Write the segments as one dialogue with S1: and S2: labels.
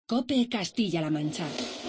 S1: COPE Castilla-La Mancha.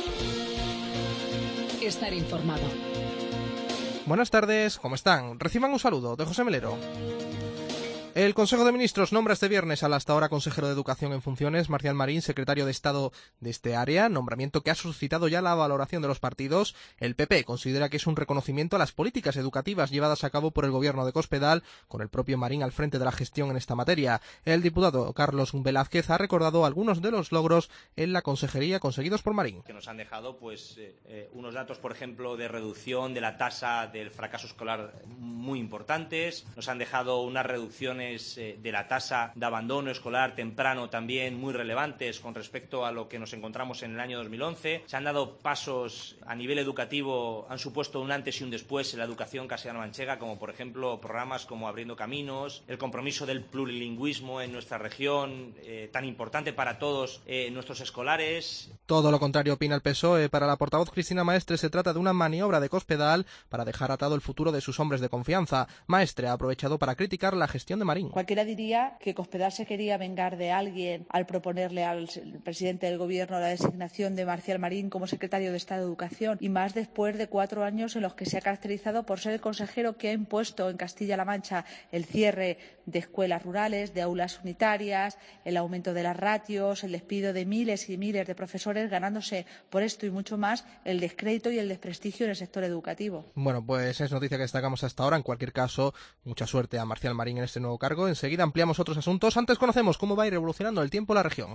S1: Estar informado.
S2: Buenas tardes, ¿cómo están? Reciban un saludo de José Melero. El Consejo de Ministros nombra este viernes al hasta ahora consejero de Educación en funciones, Marcial Marín, secretario de Estado de este área, nombramiento que ha suscitado ya la valoración de los partidos. El PP considera que es un reconocimiento a las políticas educativas llevadas a cabo por el gobierno de Cospedal, con el propio Marín al frente de la gestión en esta materia. El diputado Carlos Velázquez ha recordado algunos de los logros en la consejería conseguidos por Marín.
S3: Que nos han dejado unos datos, por ejemplo, de reducción de la tasa del fracaso escolar muy importantes. Nos han dejado unas reducciones de la tasa de abandono escolar temprano también muy relevantes con respecto a lo que nos encontramos en el año 2011. Se han dado pasos a nivel educativo, han supuesto un antes y un después en la educación castellano-manchega, como por ejemplo programas como Abriendo Caminos, el compromiso del plurilingüismo en nuestra región, tan importante para todos nuestros escolares.
S2: Todo lo contrario opina el PSOE. Para la portavoz Cristina Maestre se trata de una maniobra de Cospedal para dejar atado el futuro de sus hombres de confianza. Maestre ha aprovechado para criticar la gestión de Marín.
S4: Cualquiera diría que Cospedal se quería vengar de alguien al proponerle al presidente del Gobierno la designación de Marcial Marín como secretario de Estado de Educación, y más después de 4 años en los que se ha caracterizado por ser el consejero que ha impuesto en Castilla-La Mancha el cierre de escuelas rurales, de aulas unitarias, el aumento de las ratios, el despido de miles y miles de profesores, ganándose por esto y mucho más el descrédito y el desprestigio en el sector educativo.
S2: Bueno, pues es noticia que destacamos hasta ahora. En cualquier caso, mucha suerte a Marcial Marín en este nuevo cargo. Enseguida ampliamos otros asuntos. Antes conocemos cómo va a ir evolucionando el tiempo en la región.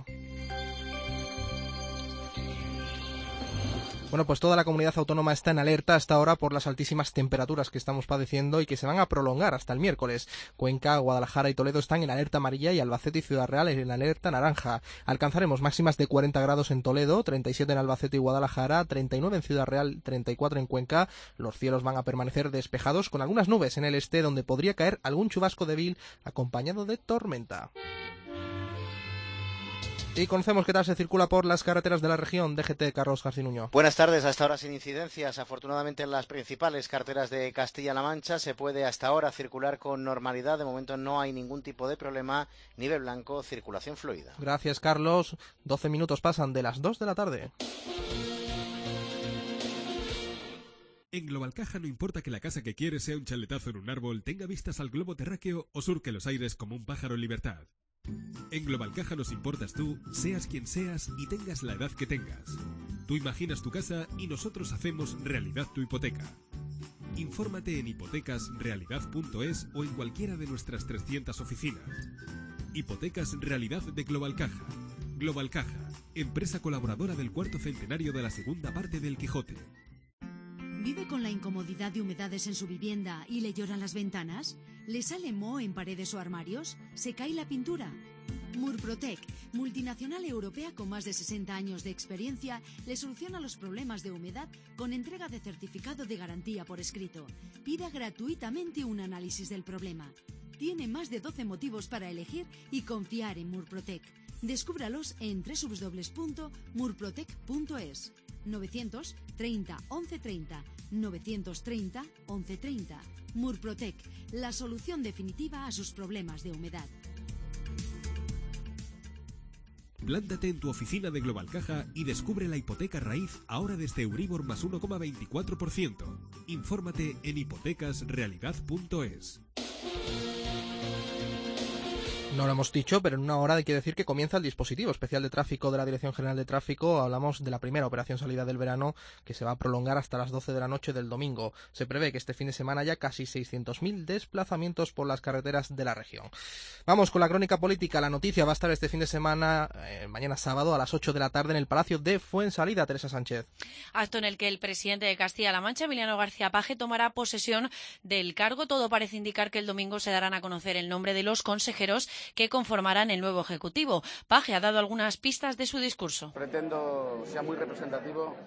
S2: Bueno, pues toda la comunidad autónoma está en alerta hasta ahora por las altísimas temperaturas que estamos padeciendo y que se van a prolongar hasta el miércoles. Cuenca, Guadalajara y Toledo están en alerta amarilla y Albacete y Ciudad Real en alerta naranja. Alcanzaremos máximas de 40 grados en Toledo, 37 en Albacete y Guadalajara, 39 en Ciudad Real, 34 en Cuenca. Los cielos van a permanecer despejados con algunas nubes en el este donde podría caer algún chubasco débil acompañado de tormenta. Y conocemos qué tal se circula por las carreteras de la región. DGT, Carlos Garcinuño.
S5: Buenas tardes, hasta ahora sin incidencias. Afortunadamente en las principales carreteras de Castilla-La Mancha se puede hasta ahora circular con normalidad. De momento no hay ningún tipo de problema. Nivel blanco, circulación fluida.
S2: Gracias, Carlos. 12 minutos pasan de las 2 de la tarde.
S6: En Globalcaja no importa que la casa que quieres sea un chaletazo en un árbol, tenga vistas al globo terráqueo o surque los aires como un pájaro en libertad. En Globalcaja nos importas tú, seas quien seas y tengas la edad que tengas. Tú imaginas tu casa y nosotros hacemos realidad tu hipoteca. Infórmate en hipotecasrealidad.es o en cualquiera de nuestras 300 oficinas. Hipotecas Realidad de Globalcaja. Globalcaja, empresa colaboradora del 4º centenario de la segunda parte del Quijote.
S7: ¿Vive con la incomodidad de humedades en su vivienda y le lloran las ventanas? ¿Le sale moho en paredes o armarios? ¿Se cae la pintura? Murprotec, multinacional europea con más de 60 años de experiencia, le soluciona los problemas de humedad con entrega de certificado de garantía por escrito. Pida gratuitamente un análisis del problema. Tiene más de 12 motivos para elegir y confiar en Murprotec. Descúbralos en www.murprotec.es. 930 1130 930 1130. Murprotec, la solución definitiva a sus problemas de humedad.
S6: Plántate en tu oficina de Globalcaja y descubre la hipoteca raíz ahora desde Euribor más 1,24%. Infórmate en hipotecasrealidad.es.
S2: No lo hemos dicho, pero en una hora hay que decir que comienza el dispositivo especial de tráfico de la Dirección General de Tráfico. Hablamos de la primera operación salida del verano que se va a prolongar hasta las 12 de la noche del domingo. Se prevé que este fin de semana haya casi 600.000 desplazamientos por las carreteras de la región. Vamos con la crónica política. La noticia va a estar este fin de semana, mañana sábado a las 8 de la tarde en el Palacio de Fuensalida. Teresa Sánchez.
S8: Acto en el que el presidente de Castilla-La Mancha, Emiliano García Paje, tomará posesión del cargo. Todo parece indicar que el domingo se darán a conocer el nombre de los consejeros que conformarán el nuevo Ejecutivo. Paje ha dado algunas pistas de su discurso.
S9: Pretendo sea muy representativo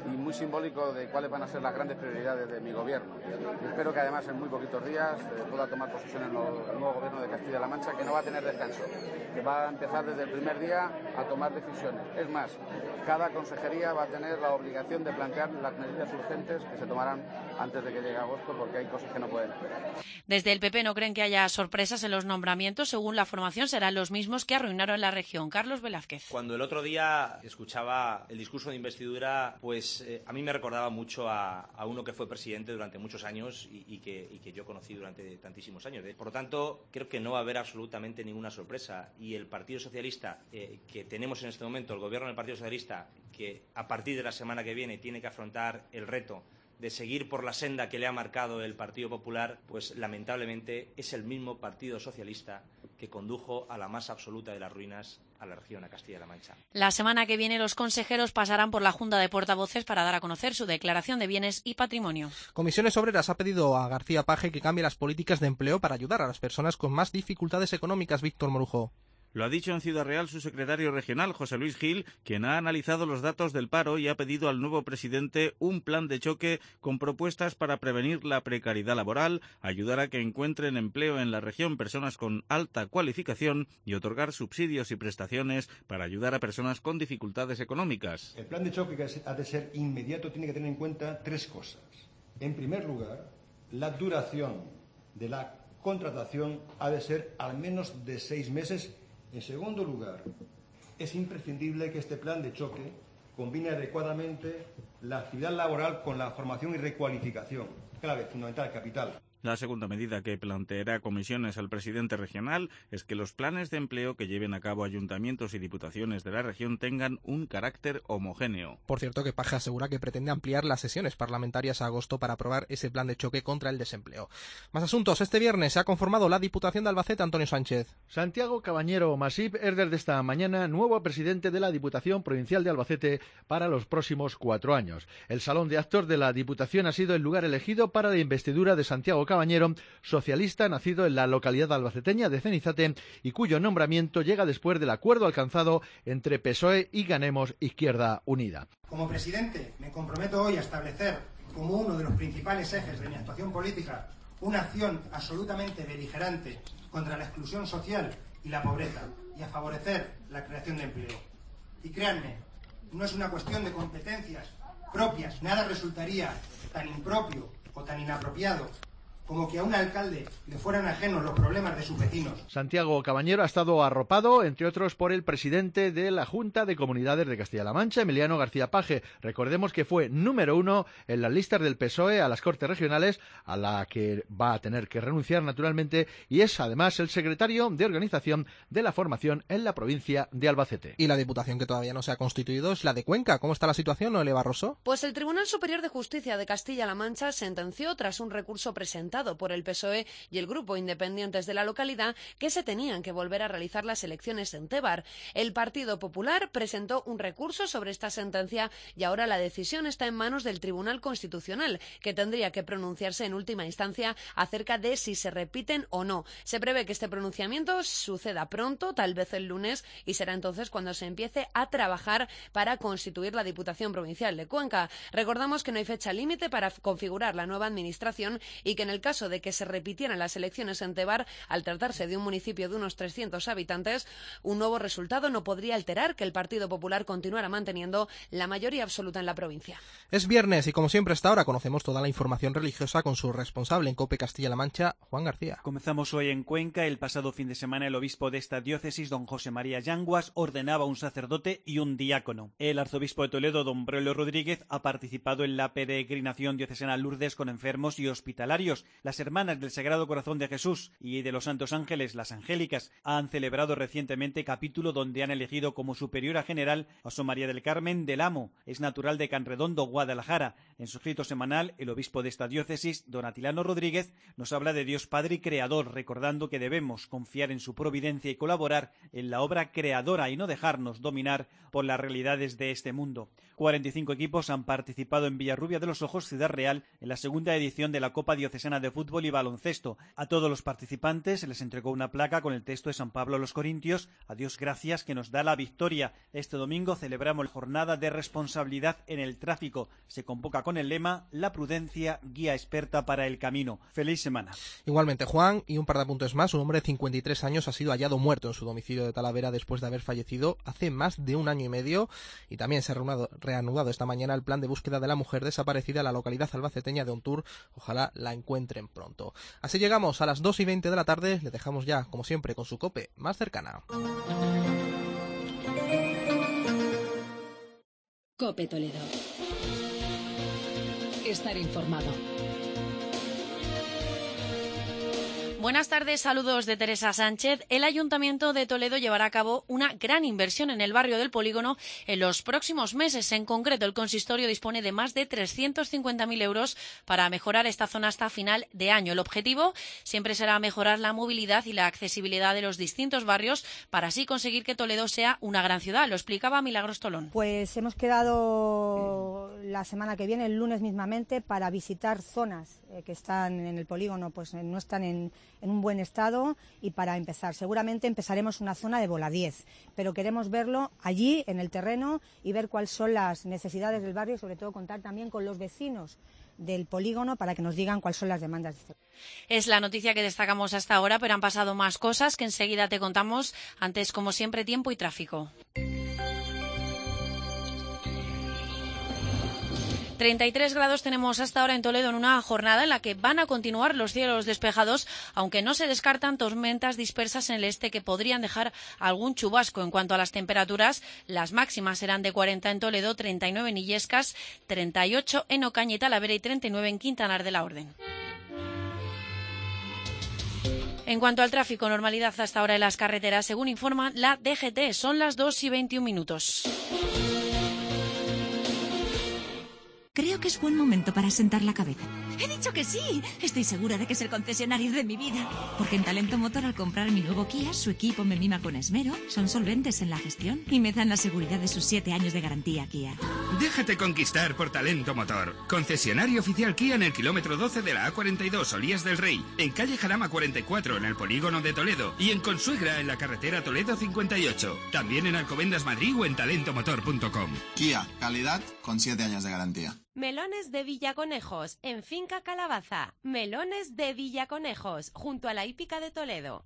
S9: y muy simbólico de cuáles van a ser las grandes prioridades de mi gobierno. Y espero que además en muy poquitos días pueda tomar posesión el nuevo gobierno de Castilla-La Mancha, que no va a tener descanso, que va a empezar desde el primer día a tomar decisiones. Es más, cada consejería va a tener la obligación de plantear las medidas urgentes que se tomarán antes de que llegue agosto, porque hay cosas que no pueden esperar.
S8: Desde el PP no creen que haya sorpresas en los nombramientos. Según la formación, serán los mismos que arruinaron la región. Carlos Velázquez.
S3: Cuando el otro día escuchaba el discurso de investidura, pues a mí me recordaba mucho a uno que fue presidente durante muchos años y que yo conocí durante tantísimos años. Por lo tanto, creo que no va a haber absolutamente ninguna sorpresa. Y el Partido Socialista que tenemos en este momento, el gobierno del Partido Socialista, que a partir de la semana que viene tiene que afrontar el reto de seguir por la senda que le ha marcado el Partido Popular, pues lamentablemente es el mismo Partido Socialista que condujo a la más absoluta de las ruinas a la región, a Castilla-La Mancha.
S8: La semana que viene los consejeros pasarán por la Junta de Portavoces para dar a conocer su declaración de bienes y patrimonio.
S2: Comisiones Obreras ha pedido a García Page que cambie las políticas de empleo para ayudar a las personas con más dificultades económicas. Víctor Morujo.
S10: Lo ha dicho en Ciudad Real su secretario regional, José Luis Gil, quien ha analizado los datos del paro y ha pedido al nuevo presidente un plan de choque con propuestas para prevenir la precariedad laboral, ayudar a que encuentren empleo en la región personas con alta cualificación y otorgar subsidios y prestaciones para ayudar a personas con dificultades económicas.
S11: El plan de choque, que ha de ser inmediato, tiene que tener en cuenta tres cosas. En primer lugar, la duración de la contratación ha de ser al menos de 6 meses. En segundo lugar, es imprescindible que este plan de choque combine adecuadamente la actividad laboral con la formación y recualificación, clave, fundamental, capital.
S10: La segunda medida que planteará comisiones al presidente regional es que los planes de empleo que lleven a cabo ayuntamientos y diputaciones de la región tengan un carácter homogéneo.
S2: Por cierto, que Page asegura que pretende ampliar las sesiones parlamentarias a agosto para aprobar ese plan de choque contra el desempleo. Más asuntos. Este viernes se ha conformado la Diputación de Albacete. Antonio Sánchez.
S12: Santiago Cabañero Masip es desde esta mañana nuevo presidente de la Diputación Provincial de Albacete para los próximos 4 años. El Salón de Actos de la Diputación ha sido el lugar elegido para la investidura de Santiago Cabañero, socialista nacido en la localidad albaceteña de Cenizate y cuyo nombramiento llega después del acuerdo alcanzado entre PSOE y Ganemos Izquierda Unida.
S13: Como presidente, me comprometo hoy a establecer como uno de los principales ejes de mi actuación política una acción absolutamente beligerante contra la exclusión social y la pobreza y a favorecer la creación de empleo. Y créanme, no es una cuestión de competencias propias, nada resultaría tan impropio o tan inapropiado como que a un alcalde le fueran ajenos los problemas de sus vecinos.
S12: Santiago Cabañero ha estado arropado, entre otros, por el presidente de la Junta de Comunidades de Castilla-La Mancha, Emiliano García Page. Recordemos que fue número 1 en las listas del PSOE a las Cortes Regionales, a la que va a tener que renunciar naturalmente, y es además el secretario de organización de la formación en la provincia de Albacete.
S2: Y la diputación que todavía no se ha constituido es la de Cuenca. ¿Cómo está la situación, Noelia Barroso?
S14: Pues el Tribunal Superior de Justicia de Castilla-La Mancha sentenció tras un recurso presentado por el PSOE y el grupo Independientes de la localidad que se tenían que volver a realizar las elecciones en Tébar. El Partido Popular presentó un recurso sobre esta sentencia y ahora la decisión está en manos del Tribunal Constitucional, que tendría que pronunciarse en última instancia acerca de si se repiten o no. Se prevé que este pronunciamiento suceda pronto, tal vez el lunes, y será entonces cuando se empiece a trabajar para constituir la Diputación Provincial de Cuenca. Recordamos que no hay fecha límite para configurar la nueva administración y que en el caso de que se repitieran las elecciones en Tébar, al tratarse de un municipio de unos 300 habitantes, un nuevo resultado no podría alterar que el Partido Popular continuara manteniendo la mayoría absoluta en la provincia.
S2: Es viernes y como siempre hasta ahora conocemos toda la información religiosa con su responsable en COPE Castilla-La Mancha, Juan García.
S15: Comenzamos hoy en Cuenca. El pasado fin de semana el obispo de esta diócesis, don José María Yanguas, ordenaba un sacerdote y un diácono. El arzobispo de Toledo, don Braulio Rodríguez, ha participado en la peregrinación diocesana a Lourdes con enfermos y hospitalarios. Las hermanas del Sagrado Corazón de Jesús y de los Santos Ángeles, las Angélicas, han celebrado recientemente capítulo donde han elegido como superiora general a Sor María del Carmen del Amo. Es natural de Canredondo, Guadalajara. En su escrito semanal, el obispo de esta diócesis, don Atilano Rodríguez, nos habla de Dios Padre y Creador, recordando que debemos confiar en su providencia y colaborar en la obra creadora y no dejarnos dominar por las realidades de este mundo. 45 equipos han participado en Villarrubia de los Ojos, Ciudad Real, en la segunda edición de la Copa Diocesana de de fútbol y baloncesto. A todos los participantes se les entregó una placa con el texto de San Pablo a los Corintios: a Dios gracias que nos da la victoria. Este domingo celebramos la jornada de responsabilidad en el tráfico. Se convoca con el lema: la prudencia, guía experta para el camino. ¡Feliz semana!
S2: Igualmente, Juan, y un par de apuntes más. Un hombre de 53 años ha sido hallado muerto en su domicilio de Talavera después de haber fallecido hace más de un año y medio, y también se ha reanudado esta mañana el plan de búsqueda de la mujer desaparecida en la localidad albaceteña de Ontur. Ojalá la encuentren pronto. Así llegamos a las 2:20 de la tarde. Le dejamos ya, como siempre, con su COPE más cercana.
S1: COPE Toledo. Estar informado.
S8: Buenas tardes, saludos de Teresa Sánchez. El Ayuntamiento de Toledo llevará a cabo una gran inversión en el barrio del Polígono en los próximos meses. En concreto, el consistorio dispone de más de 350.000 euros para mejorar esta zona hasta final de año. El objetivo siempre será mejorar la movilidad y la accesibilidad de los distintos barrios para así conseguir que Toledo sea una gran ciudad. Lo explicaba Milagros Tolón.
S16: Pues hemos quedado la semana que viene, el lunes mismamente, para visitar zonas que están en el polígono, pues no están en un buen estado, y para empezar, seguramente empezaremos una zona de Boladiez, pero queremos verlo allí en el terreno y ver cuáles son las necesidades del barrio y sobre todo contar también con los vecinos del polígono para que nos digan cuáles son las demandas.
S8: Es la noticia que destacamos hasta ahora, pero han pasado más cosas que enseguida te contamos. Antes, como siempre, tiempo y tráfico. 33 grados tenemos hasta ahora en Toledo en una jornada en la que van a continuar los cielos despejados, aunque no se descartan tormentas dispersas en el este que podrían dejar algún chubasco. En cuanto a las temperaturas, las máximas serán de 40 en Toledo, 39 en Illescas, 38 en Ocaña y Talavera y 39 en Quintanar de la Orden. En cuanto al tráfico, normalidad hasta ahora en las carreteras, según informa la DGT. Son las 2:21.
S17: Creo que es buen momento para sentar la cabeza. ¡He dicho que sí! Estoy segura de que es el concesionario de mi vida. Porque en Talento Motor, al comprar mi nuevo Kia, su equipo me mima con esmero, son solventes en la gestión y me dan la seguridad de sus 7 años de garantía Kia.
S18: Déjate conquistar por Talento Motor. Concesionario oficial Kia en el kilómetro 12 de la A42, Olías del Rey. En calle Jarama 44, en el polígono de Toledo. Y en Consuegra, en la carretera Toledo 58. También en Alcobendas Madrid o en talentomotor.com.
S19: Kia, calidad con 7 años de garantía.
S20: Melones de Villaconejos, en Finca Calabaza. Melones de Villaconejos, junto a la hípica de Toledo.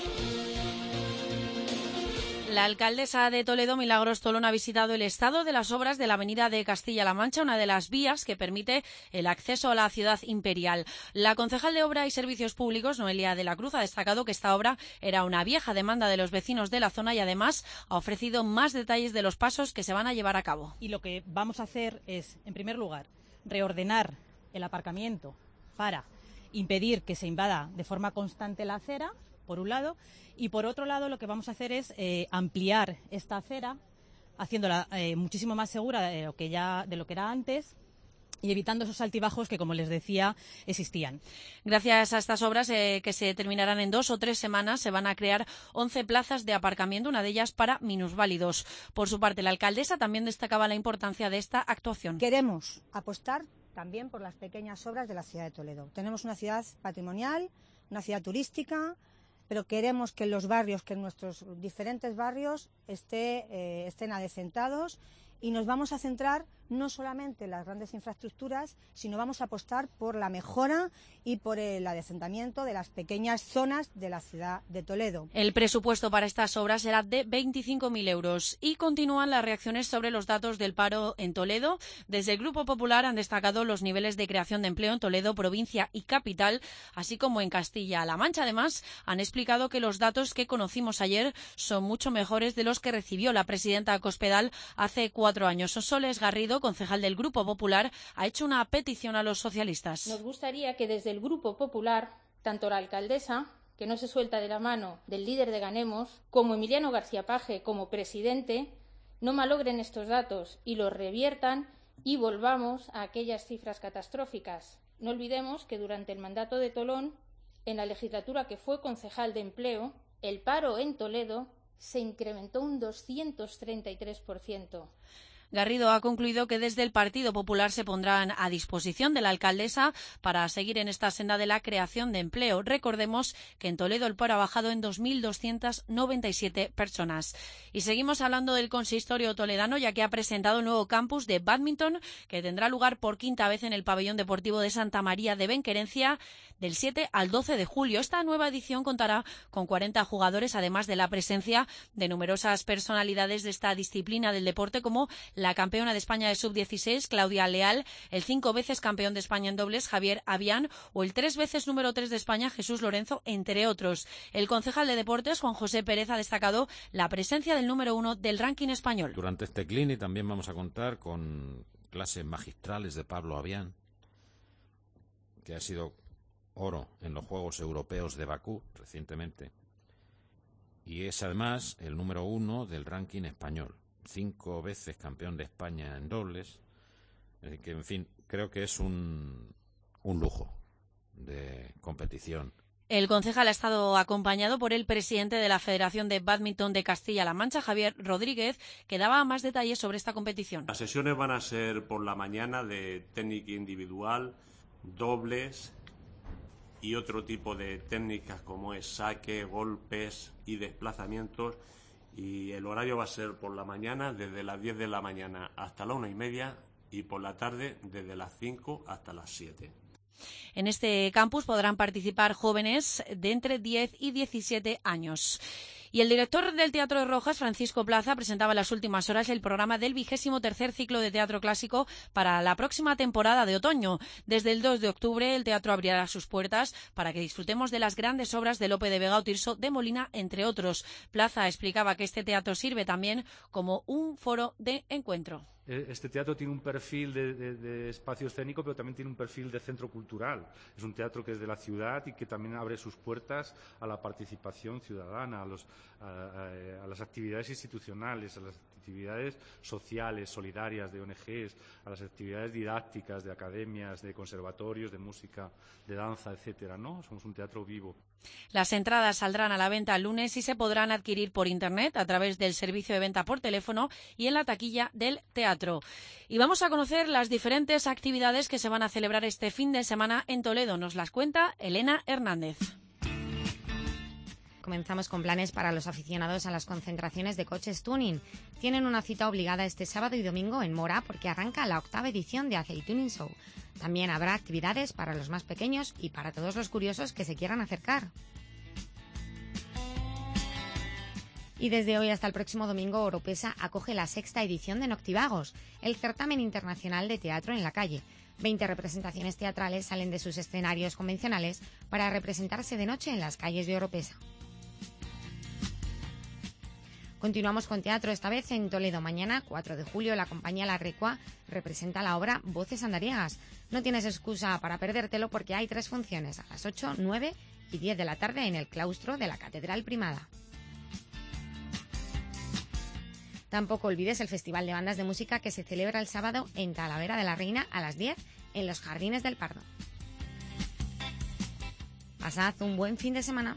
S8: La alcaldesa de Toledo, Milagros Tolón, ha visitado el estado de las obras de la avenida de Castilla-La Mancha, una de las vías que permite el acceso a la ciudad imperial. La concejal de Obra y Servicios Públicos, Noelia de la Cruz, ha destacado que esta obra era una vieja demanda de los vecinos de la zona y además ha ofrecido más detalles de los pasos que se van a llevar a cabo.
S21: Y lo que vamos a hacer es, en primer lugar, reordenar el aparcamiento para impedir que se invada de forma constante la acera, por un lado, y por otro lado lo que vamos a hacer es ampliar esta acera, haciéndola muchísimo más segura de lo que era antes y evitando esos altibajos que, como les decía, existían.
S8: Gracias a estas obras, que se terminarán en 2 o 3 semanas, se van a crear 11 plazas de aparcamiento, una de ellas para minusválidos. Por su parte, la alcaldesa también destacaba la importancia de esta actuación.
S16: Queremos apostar también por las pequeñas obras de la ciudad de Toledo. Tenemos una ciudad patrimonial, una ciudad turística, pero queremos que en los barrios, que en nuestros diferentes barrios estén adecentados, y nos vamos a centrar no solamente en las grandes infraestructuras, sino vamos a apostar por la mejora y por el adesentamiento de las pequeñas zonas de la ciudad de Toledo.
S8: El presupuesto para estas obras será de 25.000 euros. Y continúan las reacciones sobre los datos del paro en Toledo. Desde el Grupo Popular han destacado los niveles de creación de empleo en Toledo, provincia y capital, así como en Castilla-La Mancha. Además, han explicado que los datos que conocimos ayer son mucho mejores de los que recibió la presidenta Cospedal hace 4 años. Sonsoles Garrido, concejal del Grupo Popular, ha hecho una petición a los socialistas.
S22: Nos gustaría que desde el Grupo Popular, tanto la alcaldesa, que no se suelta de la mano del líder de Ganemos, como Emiliano García Paje como presidente, no malogren estos datos y los reviertan y volvamos a aquellas cifras catastróficas. No olvidemos que durante el mandato de Tolón, en la legislatura que fue concejal de empleo, el paro en Toledo se incrementó un 233%.
S8: Garrido ha concluido que desde el Partido Popular se pondrán a disposición de la alcaldesa para seguir en esta senda de la creación de empleo. Recordemos que en Toledo el paro ha bajado en 2.297 personas. Y seguimos hablando del consistorio toledano, ya que ha presentado un nuevo campus de bádminton que tendrá lugar por quinta vez en el pabellón deportivo de Santa María de Benquerencia del 7 al 12 de julio. Esta nueva edición contará con 40 jugadores, además de la presencia de numerosas personalidades de esta disciplina del deporte, como la campeona de España de sub-16, Claudia Leal, el 5 veces campeón de España en dobles, Javier Avián, o el 3 veces número 3 de España, Jesús Lorenzo, entre otros. El concejal de deportes, Juan José Pérez, ha destacado la presencia del número 1 del ranking español.
S4: Durante este clinic también vamos a contar con clases magistrales de Pablo Avián, que ha sido oro en los Juegos Europeos de Bakú recientemente, y es además el número 1 del ranking español, 5 veces campeón de España en dobles, que en fin, creo que es un lujo de competición.
S8: El concejal ha estado acompañado por el presidente de la Federación de Bádminton de Castilla-La Mancha, Javier Rodríguez, que daba más detalles sobre esta competición.
S5: Las sesiones van a ser por la mañana de técnica individual, dobles y otro tipo de técnicas como es saque, golpes y desplazamientos, y el horario va a ser por la mañana desde las 10 de la mañana hasta la 1:30 y por la tarde desde las 5 hasta las 7.
S8: En este campus podrán participar jóvenes de entre 10 y 17 años. Y el director del Teatro de Rojas, Francisco Plaza, presentaba en las últimas horas el programa del 23º ciclo de teatro clásico para la próxima temporada de otoño. Desde el 2 de octubre el teatro abrirá sus puertas para que disfrutemos de las grandes obras de Lope de Vega o Tirso de Molina, entre otros. Plaza explicaba que este teatro sirve también como un foro de encuentro.
S23: Este teatro tiene un perfil de espacio escénico, pero también tiene un perfil de centro cultural. Es un teatro que es de la ciudad y que también abre sus puertas a la participación ciudadana, a las actividades institucionales, a las actividades sociales, solidarias, de ONGs, a las actividades didácticas, de academias, de conservatorios, de música, de danza, etcétera, ¿no? Somos un teatro vivo.
S8: Las entradas saldrán a la venta el lunes y se podrán adquirir por internet a través del servicio de venta por teléfono y en la taquilla del teatro. Y vamos a conocer las diferentes actividades que se van a celebrar este fin de semana en Toledo. Nos las cuenta Elena Hernández.
S24: Comenzamos con planes para los aficionados a las concentraciones de coches tuning. Tienen una cita obligada este sábado y domingo en Mora porque arranca la 8ª edición de Aceituning Show. También habrá actividades para los más pequeños y para todos los curiosos que se quieran acercar. Y desde hoy hasta el próximo domingo, Oropesa acoge la 6ª edición de Noctivagos, el certamen internacional de teatro en la calle. 20 representaciones teatrales salen de sus escenarios convencionales para representarse de noche en las calles de Oropesa. Continuamos con teatro, esta vez en Toledo. Mañana, 4 de julio, la compañía La Recua representa la obra Voces Andariegas. No tienes excusa para perdértelo porque hay 3 funciones, a las 8, 9 y 10 de la tarde en el claustro de la Catedral Primada. Tampoco olvides el Festival de Bandas de Música que se celebra el sábado en Talavera de la Reina a las 10 en los Jardines del Pardo. Pasad un buen fin de semana.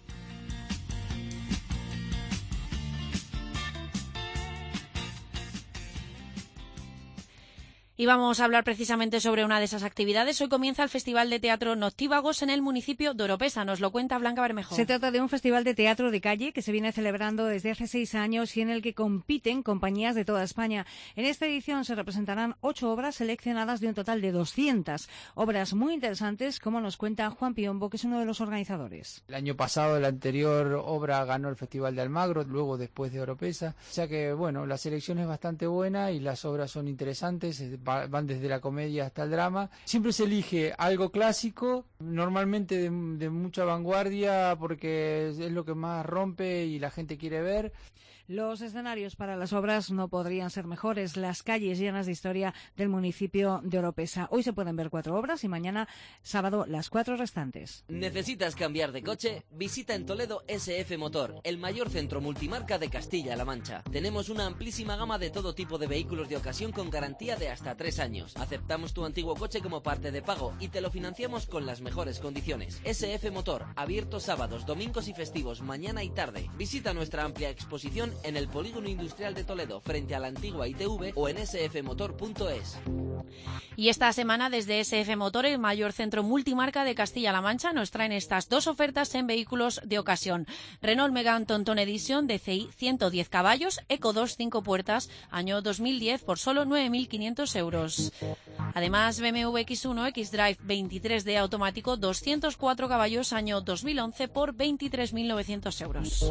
S8: Y vamos a hablar precisamente sobre una de esas actividades. Hoy comienza el Festival de Teatro Noctívagos en el municipio de Oropesa. Nos lo cuenta Blanca Bermejo.
S25: Se trata de un festival de teatro de calle que se viene celebrando desde hace 6 años y en el que compiten compañías de toda España. En esta edición se representarán 8 obras seleccionadas de un total de 200. Obras muy interesantes, como nos cuenta Juan Piombo, que es uno de los organizadores.
S26: El año pasado la anterior obra ganó el Festival de Almagro, luego después de Oropesa. O sea que, bueno, la selección es bastante buena y las obras son interesantes. Van desde la comedia hasta el drama. Siempre se elige algo clásico, normalmente de mucha vanguardia, porque es lo que más rompe y la gente quiere ver.
S25: Los escenarios para las obras no podrían ser mejores. Las calles llenas de historia del municipio de Oropesa. Hoy se pueden ver 4 obras y mañana, sábado, las 4 restantes.
S27: ¿Necesitas cambiar de coche? Visita en Toledo SF Motor, el mayor centro multimarca de Castilla-La Mancha. Tenemos una amplísima gama de todo tipo de vehículos de ocasión con garantía de hasta 3 años. Aceptamos tu antiguo coche como parte de pago y te lo financiamos con las mejores condiciones. SF Motor, abierto sábados, domingos y festivos, mañana y tarde. Visita nuestra amplia exposición en el Polígono Industrial de Toledo, frente a la antigua ITV, o en sfmotor.es.
S8: Y esta semana desde SF Motor, el mayor centro multimarca de Castilla-La Mancha, nos traen estas dos ofertas en vehículos de ocasión. Renault Megane TonTon Edition DCI 110 caballos, Eco 2 5 puertas, año 2010 por solo 9.500 euros. Además, BMW X1 X-Drive 23D automático 204 caballos, año 2011 por 23.900 euros.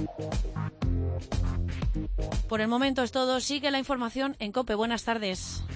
S8: Por el momento es todo. Sigue la información en COPE. Buenas tardes.